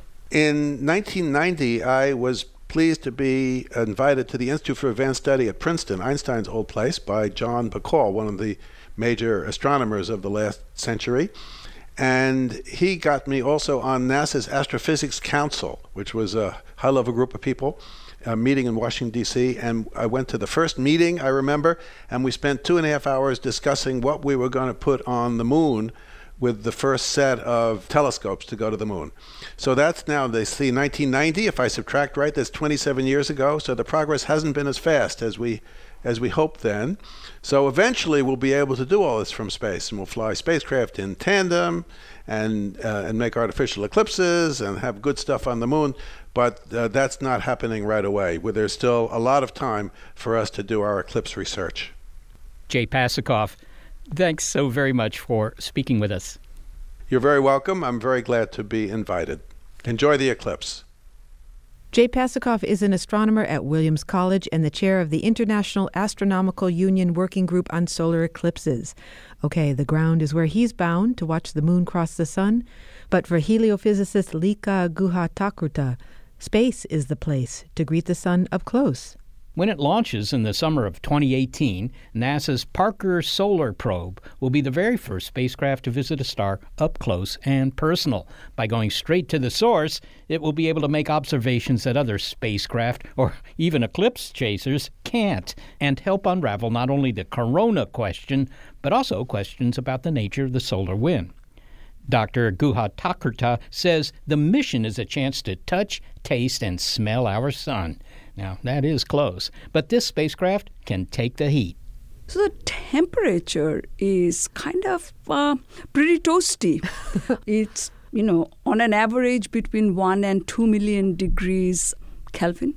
S7: In nineteen ninety, I was pleased to be invited to the Institute for Advanced Study at Princeton, Einstein's old place, by John Bacall, one of the major astronomers of the last century. And he got me also on NASA's Astrophysics Council, which was a high-level group of people uh, meeting in Washington, D C. And I went to the first meeting, I remember, and we spent two and a half hours discussing what we were going to put on the moon with the first set of telescopes to go to the moon. So that's now, they see nineteen ninety, if I subtract right, that's twenty-seven years ago. So the progress hasn't been as fast as we as we hoped then. So eventually we'll be able to do all this from space, and we'll fly spacecraft in tandem and uh, and make artificial eclipses and have good stuff on the moon. But uh, that's not happening right away, where there's still a lot of time for us to do our eclipse research.
S4: Jay Pasachoff, thanks so very much for speaking with us.
S7: You're very welcome. I'm very glad to be invited. Enjoy the eclipse.
S6: Jay Pasachoff is an astronomer at Williams College and the chair of the International Astronomical Union Working Group on Solar Eclipses. Okay, the ground is where he's bound to watch the moon cross the sun, but for heliophysicist Lika Guhathakurta, space is the place to greet the sun up close.
S4: When it launches in the summer of twenty eighteen, NASA's Parker Solar Probe will be the very first spacecraft to visit a star up close and personal. By going straight to the source, it will be able to make observations that other spacecraft or even eclipse chasers can't, and help unravel not only the corona question, but also questions about the nature of the solar wind. Doctor Guhathakurta says the mission is a chance to touch, taste, and smell our sun. Now, that is close, but this spacecraft can take the heat.
S12: So the temperature is kind of uh, pretty toasty. It's, you know, on an average between one and two million degrees Kelvin.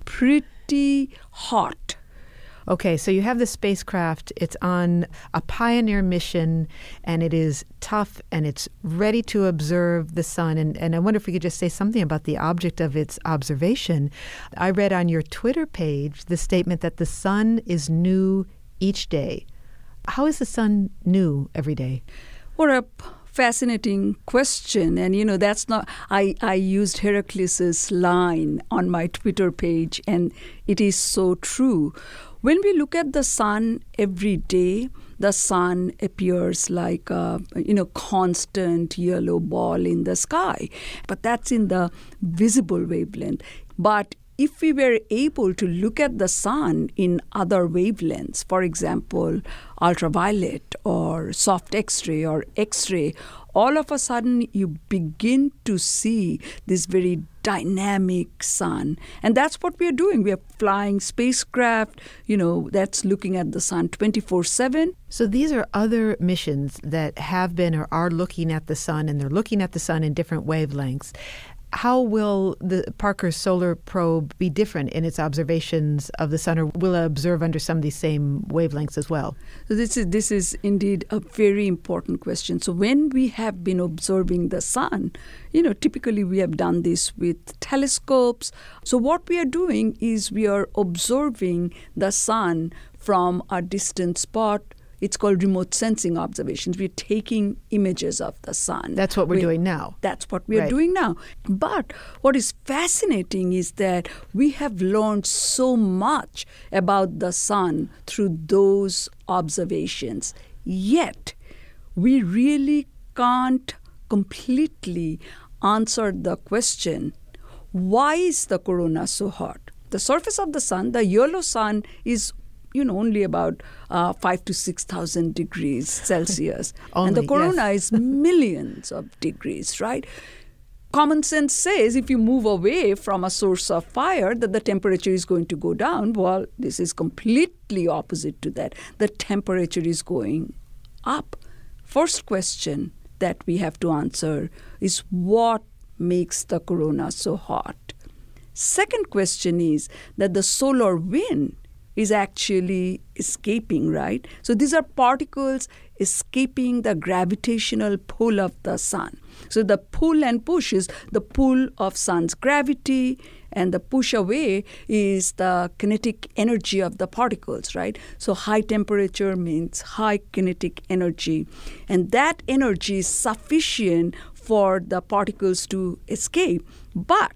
S12: Pretty hot.
S6: Okay, so you have the spacecraft. It's on a Pioneer mission, and it is tough, and it's ready to observe the sun. And, and I wonder if we could just say something about the object of its observation. I read on your Twitter page the statement that the sun is new each day. How is the sun new every day?
S12: What a fascinating question. And, you know, that's not, I, I used Heraclitus's line on my Twitter page, and it is so true. When we look at the sun every day, the sun appears like a, you know, constant yellow ball in the sky. But that's in the visible wavelength. But if we were able to look at the sun in other wavelengths, for example, ultraviolet or soft X-ray or X-ray, all of a sudden you begin to see this very dynamic sun. And that's what we are doing. We are flying spacecraft, you know, that's looking at the sun twenty-four seven.
S6: So these are other missions that have been or are looking at the sun, and they're looking at the sun in different wavelengths. How will the Parker Solar Probe be different in its observations of the sun, or will it observe under some of these same wavelengths as well?
S12: So this is this is indeed a very important question. So when we have been observing the sun, you know, typically we have done this with telescopes. So what we are doing is we are observing the sun from a distant spot. It's called remote sensing observations. We're taking images of the sun.
S6: That's what we're
S12: we,
S6: doing now.
S12: That's what we're
S6: right.
S12: doing now. But what is fascinating is that we have learned so much about the sun through those observations. Yet, we really can't completely answer the question, why is the corona so hot? The surface of the sun, the yellow sun, is you know, only about uh, five to six thousand degrees Celsius,
S6: only,
S12: and the corona
S6: yes.
S12: is millions of degrees, right? Common sense says if you move away from a source of fire, that the temperature is going to go down. Well, this is completely opposite to that. The temperature is going up. First question that we have to answer is what makes the corona so hot? Second question is that the solar wind is actually escaping, right? So these are particles escaping the gravitational pull of the sun. So the pull and push is the pull of sun's gravity, and the push away is the kinetic energy of the particles, right? So high temperature means high kinetic energy. And that energy is sufficient for the particles to escape. But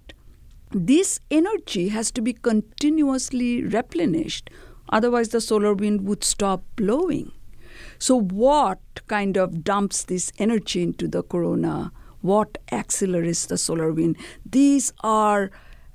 S12: this energy has to be continuously replenished. Otherwise, the solar wind would stop blowing. So what kind of dumps this energy into the corona? What accelerates the solar wind? These are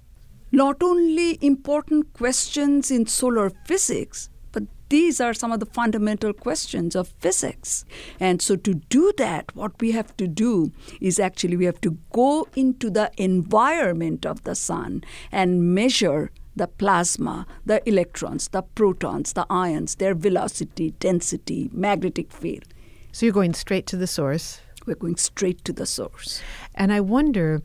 S12: not only important questions in solar physics, but these are some of the fundamental questions of physics. And so to do that, what we have to do is actually we have to go into the environment of the sun and measure the plasma, the electrons, the protons, the ions, their velocity, density, magnetic field.
S6: So you're going straight to the source.
S12: We're going straight to the source.
S6: And I wonder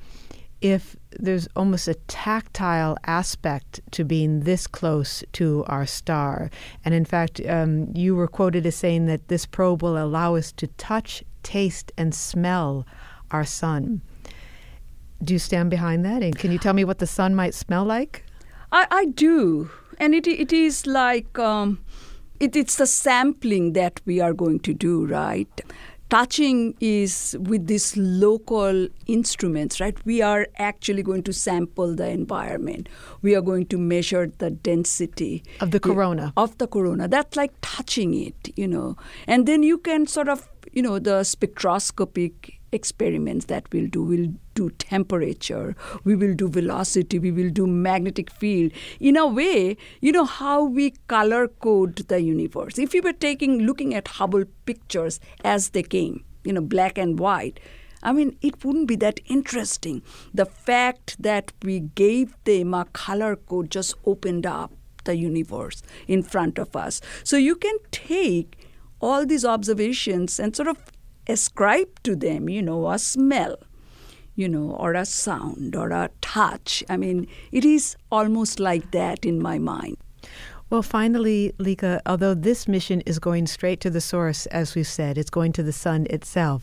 S6: if there's almost a tactile aspect to being this close to our star. And in fact, um, you were quoted as saying that this probe will allow us to touch, taste, and smell our sun. Do you stand behind that? And can you tell me what the sun might smell like?
S12: I, I do. And it it is like, um, it, it's the sampling that we are going to do, right? Touching is with these local instruments, right? We are actually going to sample the environment. We are going to measure the density.
S6: Of the corona.
S12: Of the corona. That's like touching it, you know. And then you can sort of, you know, the spectroscopic experiments that we'll do. We'll do temperature, we will do velocity, we will do magnetic field. In a way, you know how we color code the universe. If you were taking, looking at Hubble pictures as they came, you know, black and white, I mean, it wouldn't be that interesting. The fact that we gave them a color code just opened up the universe in front of us. So you can take all these observations and sort of ascribe to them, you know, a smell, you know, or a sound or a touch. I mean, it is almost like that in my mind.
S6: Well, finally, Lika, although this mission is going straight to the source, as we've said, it's going to the sun itself,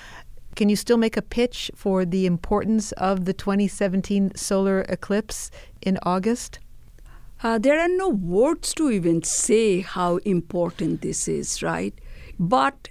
S6: can you still make a pitch for the importance of the twenty seventeen solar eclipse in August?
S12: Uh, there are no words to even say how important this is, right? But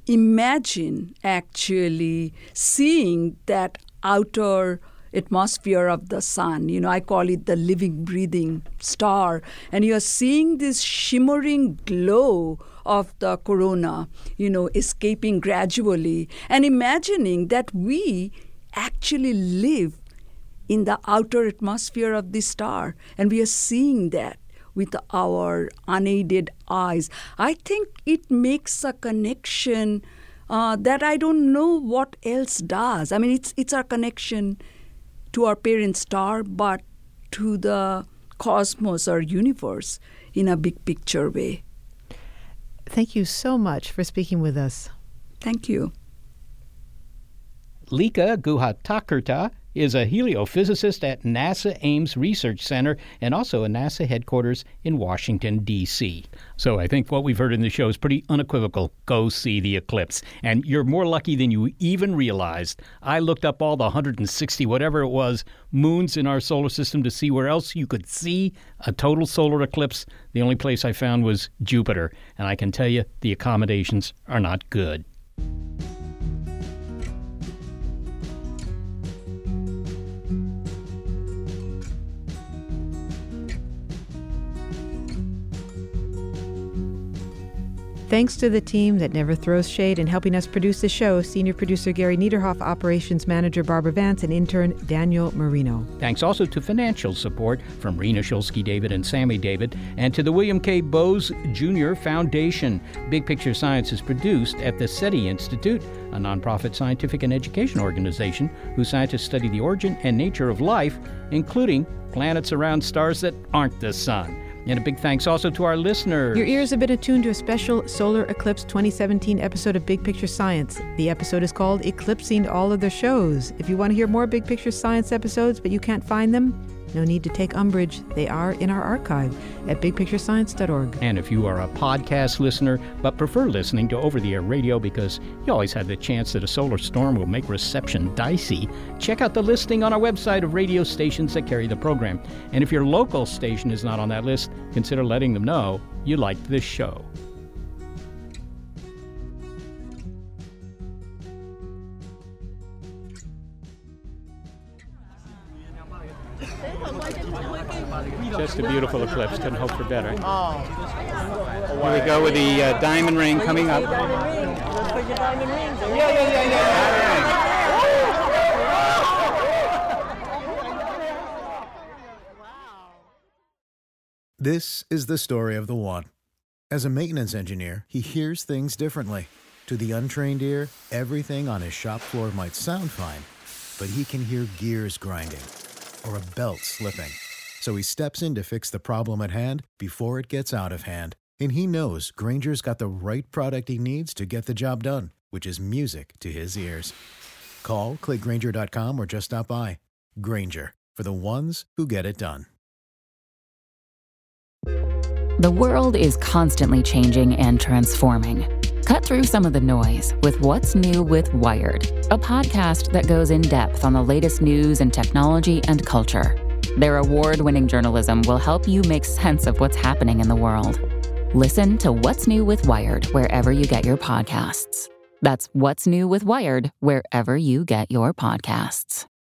S12: imagine actually seeing that outer atmosphere of the sun. You know, I call it the living, breathing star. And you're seeing this shimmering glow of the corona, you know, escaping gradually. And imagining that we actually live in the outer atmosphere of the star. And we are seeing that with our unaided eyes. I think it makes a connection uh, that I don't know what else does. I mean, it's it's our connection to our parent star, but to the cosmos or universe in a big picture way.
S6: Thank you so much for speaking with us.
S12: Thank you.
S4: Lika Guhathakurta is a heliophysicist at NASA Ames Research Center and also a NASA headquarters in Washington, D C So I think what we've heard in the show is pretty unequivocal. Go see the eclipse. And you're more lucky than you even realized. I looked up all the one hundred sixty, whatever it was, moons in our solar system to see where else you could see a total solar eclipse. The only place I found was Jupiter. And I can tell you, the accommodations are not good.
S6: Thanks to the team that never throws shade in helping us produce the show, senior producer Gary Niederhoff, operations manager Barbara Vance, and intern Daniel Marino.
S4: Thanks also to financial support from Rena Shulsky David and Sammy David, and to the William K. Bowes Junior Foundation. Big Picture Science is produced at the SETI Institute, a nonprofit scientific and education organization whose scientists study the origin and nature of life, including planets around stars that aren't the sun. And a big thanks also to our listeners.
S6: Your ears have been attuned to a special Solar Eclipse twenty seventeen episode of Big Picture Science. The episode is called Eclipsing All Other Shows. If you want to hear more Big Picture Science episodes but you can't find them, no need to take umbrage. They are in our archive at big picture science dot org.
S4: And if you are a podcast listener but prefer listening to over-the-air radio because you always have the chance that a solar storm will make reception dicey, check out the listing on our website of radio stations that carry the program. And if your local station is not on that list, consider letting them know you liked this show. Just a beautiful eclipse. Couldn't hope for better.
S5: Here we go with the uh, diamond ring coming up.
S13: Yeah, yeah, yeah, yeah.
S10: This is the story of the one. As a maintenance engineer, he hears things differently. To the untrained ear, everything on his shop floor might sound fine, but he can hear gears grinding or a belt slipping. So he steps in to fix the problem at hand before it gets out of hand. And he knows Grainger's got the right product he needs to get the job done, which is music to his ears. Call, click Grainger dot com, or just stop by. Grainger, for the ones who get it done.
S11: The world is constantly changing and transforming. Cut through some of the noise with What's New with Wired, a podcast that goes in depth on the latest news in technology and culture. Their award-winning journalism will help you make sense of what's happening in the world. Listen to What's New with Wired wherever you get your podcasts. That's What's New with Wired wherever you get your podcasts.